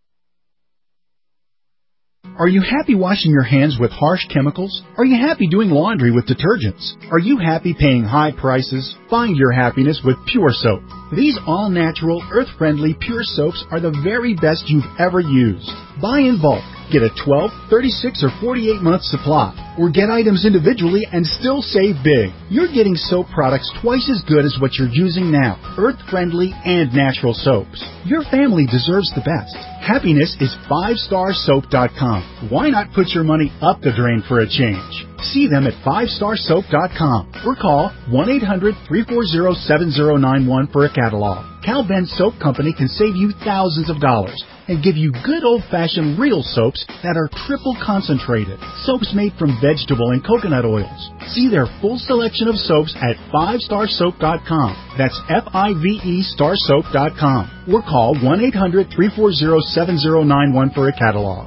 Are you happy washing your hands with harsh chemicals? Are you happy doing laundry with detergents? Are you happy paying high prices? Find your happiness with Pure Soap. These all-natural, earth-friendly Pure Soaps are the very best you've ever used. Buy in bulk. Get a 12, 36, or 48-month supply. Or get items individually and still save big. You're getting soap products twice as good as what you're using now. Earth-friendly and natural soaps. Your family deserves the best. Happiness is 5starsoap.com. Why not put your money up the drain for a change? See them at 5starsoap.com or call 1-800-340-7091 for a catalog. Cal Ben Soap Company can save you thousands of dollars and give you good old-fashioned real soaps that are triple concentrated. Soaps made from vegetable and coconut oils. See their full selection of soaps at 5starsoap.com. That's F-I-V-E starsoap.com. Or call 1-800-340-7091 for a catalog.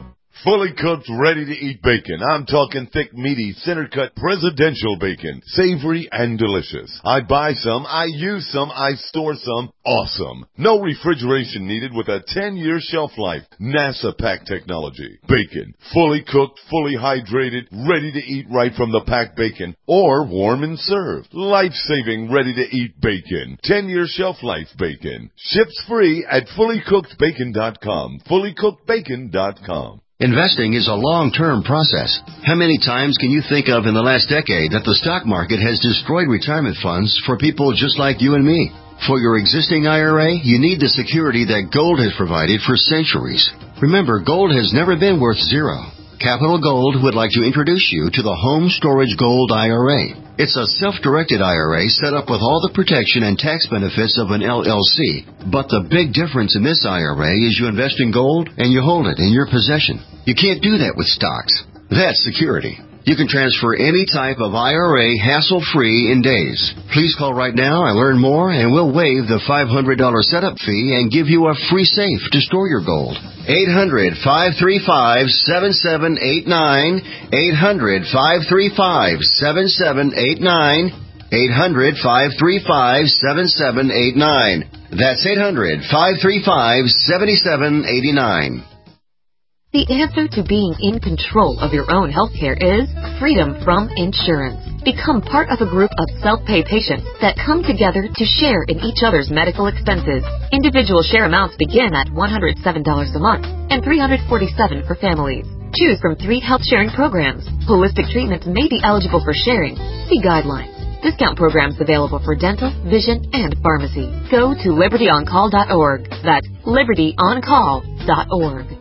fully cooked, ready-to-eat bacon. I'm talking thick, meaty, center-cut presidential bacon. Savory and delicious. I buy some, I use some, I store some. Awesome. No refrigeration needed with a 10-year shelf life. NASA pack technology. Bacon. Fully cooked, fully hydrated, ready to eat right from the packed bacon. Or warm and served. Life-saving, ready-to-eat bacon. 10-year shelf life bacon. Ships free at fullycookedbacon.com. Fullycookedbacon.com. Investing is a long-term process. How many times can you think of in the last decade that the stock market has destroyed retirement funds for people just like you and me? For your existing IRA, you need the security that gold has provided for centuries. Remember, gold has never been worth zero. Capital Gold would like to introduce you to the Home Storage Gold IRA. It's a self-directed IRA set up with all the protection and tax benefits of an LLC. But the big difference in this IRA is you invest in gold and you hold it in your possession. You can't do that with stocks. That's security. You can transfer any type of IRA hassle-free in days. Please call right now and learn more, and we'll waive the $500 setup fee and give you a free safe to store your gold. 800-535-7789. 800-535-7789. 800-535-7789. That's 800-535-7789. The answer to being in control of your own healthcare is freedom from insurance. Become part of a group of self-pay patients that come together to share in each other's medical expenses. Individual share amounts begin at $107 a month and $347 for families. Choose from 3 health sharing programs. Holistic treatments may be eligible for sharing. See guidelines. Discount programs available for dental, vision, and pharmacy. Go to libertyoncall.org. That's libertyoncall.org.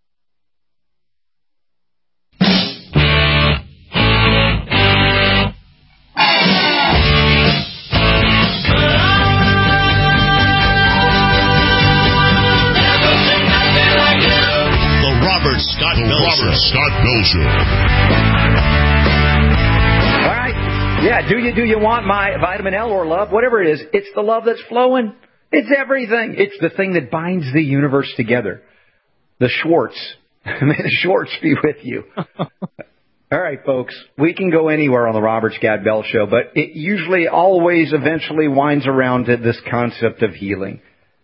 Scott Bell Show. All right. Yeah, do you want my vitamin L or love? Whatever it is, it's the love that's flowing. It's everything. It's the thing that binds the universe together. The Schwartz. May the Schwartz be with you. All right, folks. We can go anywhere on the Robert Scott Bell Show, but it usually always eventually winds around to this concept of healing.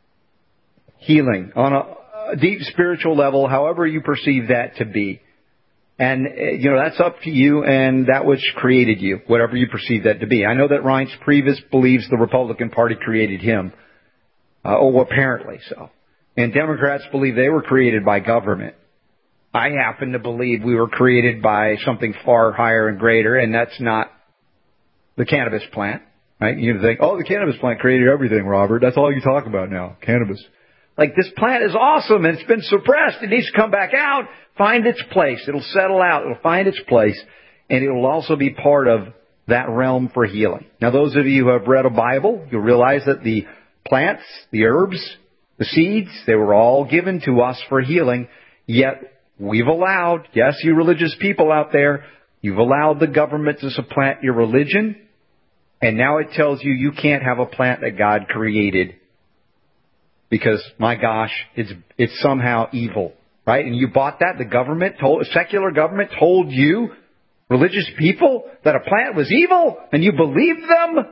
Healing on a deep spiritual level, however you perceive that to be. And, that's up to you and that which created you, whatever you perceive that to be. I know that Reince Priebus believes the Republican Party created him. Apparently so. And Democrats believe they were created by government. I happen to believe we were created by something far higher and greater, and that's not the cannabis plant. Right? You think, the cannabis plant created everything, Robert. That's all you talk about now, cannabis. Like, this plant is awesome, and it's been suppressed. It needs to come back out, find its place. It'll settle out. It'll find its place, and it will also be part of that realm for healing. Now, those of you who have read a Bible, you'll realize that the plants, the herbs, the seeds, they were all given to us for healing, yet we've allowed, yes, you religious people out there, you've allowed the government to supplant your religion, and now it tells you you can't have a plant that God created. Because, my gosh, it's somehow evil, right? And you bought that. Secular government told you, religious people, that a plant was evil, and you believed them?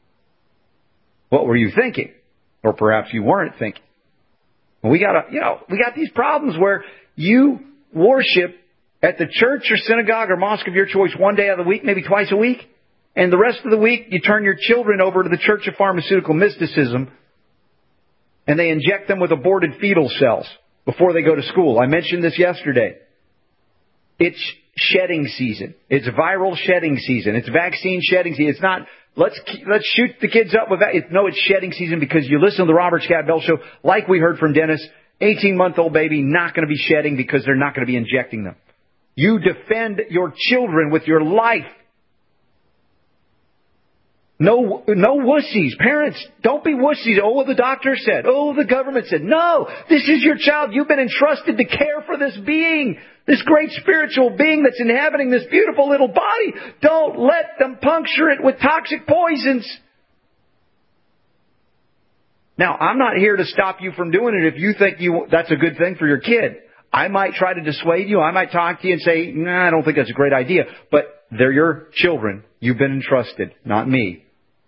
What were you thinking? Or perhaps you weren't thinking. We got these problems where you worship at the church or synagogue or mosque of your choice one day out of the week, maybe twice a week, and the rest of the week you turn your children over to the Church of Pharmaceutical Mysticism, and they inject them with aborted fetal cells before they go to school. I mentioned this yesterday. It's shedding season. It's viral shedding season. It's vaccine shedding season. It's not, let's shoot the kids up with that. No, it's shedding season because you listen to the Robert Scott Bell Show, like we heard from Dennis, 18-month-old baby not going to be shedding because they're not going to be injecting them. You defend your children with your life. No wussies. Parents, don't be wussies. Oh, the doctor said. Oh, the government said. No, this is your child. You've been entrusted to care for this being, this great spiritual being that's inhabiting this beautiful little body. Don't let them puncture it with toxic poisons. Now, I'm not here to stop you from doing it if you think that's a good thing for your kid. I might try to dissuade you. I might talk to you and say, nah, I don't think that's a great idea. But they're your children. You've been entrusted, not me,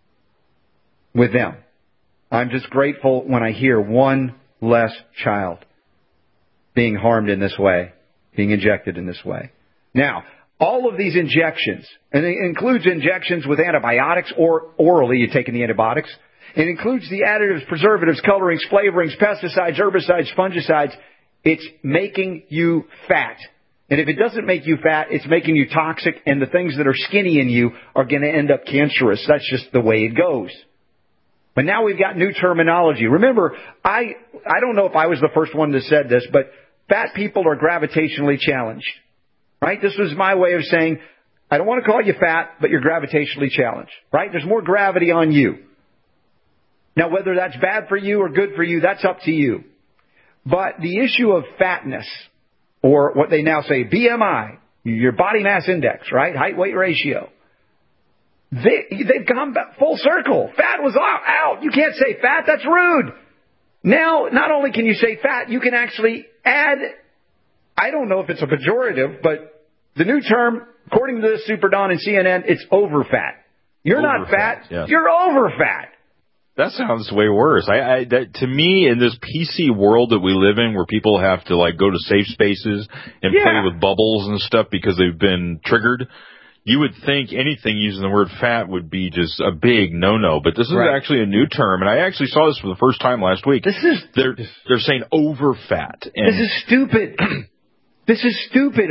with them. I'm just grateful when I hear one less child being harmed in this way, being injected in this way. Now, all of these injections, and it includes injections with antibiotics or orally, you're taking the antibiotics. It includes the additives, preservatives, colorings, flavorings, pesticides, herbicides, fungicides. It's making you fat. And if it doesn't make you fat, it's making you toxic, and the things that are skinny in you are going to end up cancerous. That's just the way it goes. But now we've got new terminology. Remember, I don't know if I was the first one that said this, but fat people are gravitationally challenged. Right? This was my way of saying, I don't want to call you fat, but you're gravitationally challenged. Right? There's more gravity on you. Now, whether that's bad for you or good for you, that's up to you. But the issue of fatness, or what they now say, BMI, your body mass index, right? Height-weight ratio. They've gone back full circle. Fat was out. You can't say fat. That's rude. Now, not only can you say fat, you can actually add, I don't know if it's a pejorative, but the new term, according to this Super Don and CNN, it's overfat. You're not fat. Yes. You're overfat. That sounds way worse. To me, in this PC world that we live in, where people have to go to safe spaces and play with bubbles and stuff because they've been triggered, you would think anything using the word fat would be just a big no-no. But this is actually a new term, and I actually saw this for the first time last week. They're saying overfat. This is stupid. This is stupid.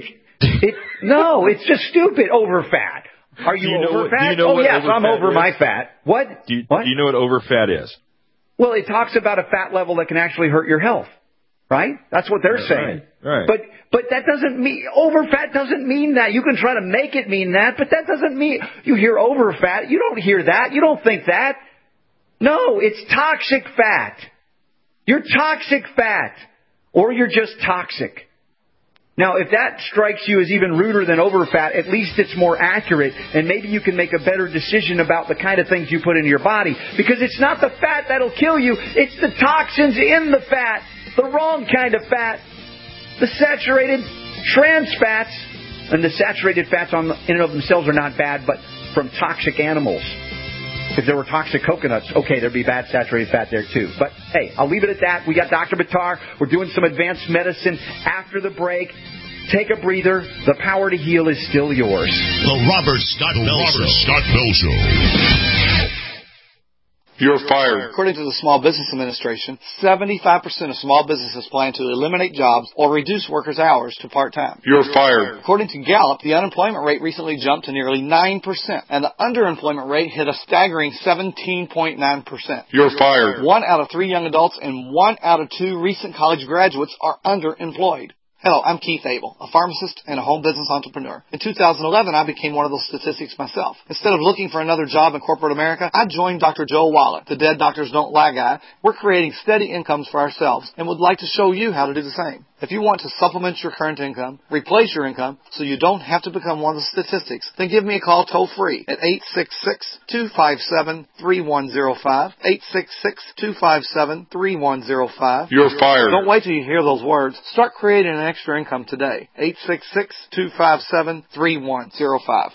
No, it's just stupid. Overfat. Are you overfat? Yes, I'm over my fat. What? Do you know what overfat is? Well, it talks about a fat level that can actually hurt your health. Right? That's what they're saying. Right. But that doesn't mean, overfat doesn't mean that. You can try to make it mean that, but that doesn't mean, you hear overfat, you don't hear that, you don't think that. No, it's toxic fat. You're toxic fat. Or you're just toxic. Now, if that strikes you as even ruder than overfat, at least it's more accurate, and maybe you can make a better decision about the kind of things you put into your body. Because it's not the fat that'll kill you, it's the toxins in the fat, the wrong kind of fat, the saturated trans fats, and the saturated fats in and of themselves are not bad, but from toxic animals. If there were toxic coconuts, okay, there'd be bad saturated fat there too. But hey, I'll leave it at that. We got Dr. Buttar. We're doing some advanced medicine after the break. Take a breather. The power to heal is still yours. The Robert Scott Bell Show. You're fired. According to the Small Business Administration, 75% of small businesses plan to eliminate jobs or reduce workers' hours to part-time. You're fired. According to Gallup, the unemployment rate recently jumped to nearly 9%, and the underemployment rate hit a staggering 17.9%. You're fired. 1 out of 3 young adults and 1 out of 2 recent college graduates are underemployed. Hello, I'm Keith Abel, a pharmacist and a home business entrepreneur. In 2011, I became one of those statistics myself. Instead of looking for another job in corporate America, I joined Dr. Joel Wallach, the Dead Doctors Don't Lie guy. We're creating steady incomes for ourselves and would like to show you how to do the same. If you want to supplement your current income, replace your income, so you don't have to become one of the statistics, then give me a call toll-free at 866-257-3105, 866-257-3105. You're fired. Don't wait till you hear those words. Start creating an extra income today. 866-257-3105.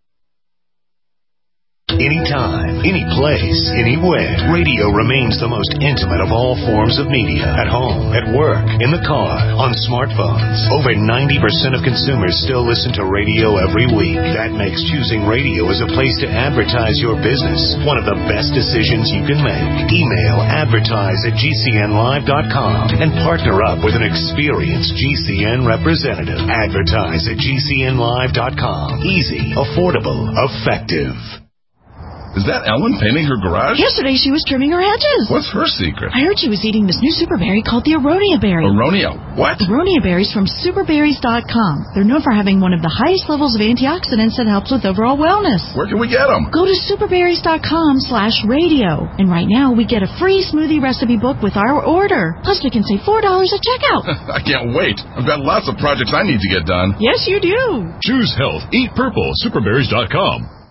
Anytime, any place, anywhere. Radio remains the most intimate of all forms of media. At home, at work, in the car, on smartphones. Over 90% of consumers still listen to radio every week. That makes choosing radio as a place to advertise your business one of the best decisions you can make. Email advertise@gcnlive.com and partner up with an experienced GCN representative. Advertise at gcnlive.com. Easy, affordable, effective. Is that Ellen painting her garage? Yesterday she was trimming her hedges. What's her secret? I heard she was eating this new super berry called the Aronia berry. Aronia what? The Aronia berries from superberries.com. They're known for having one of the highest levels of antioxidants that helps with overall wellness. Where can we get them? Go to superberries.com/radio. And right now we get a free smoothie recipe book with our order. Plus we can save $4 at checkout. I can't wait. I've got lots of projects I need to get done. Yes, you do. Choose health. Eat purple. Superberries.com.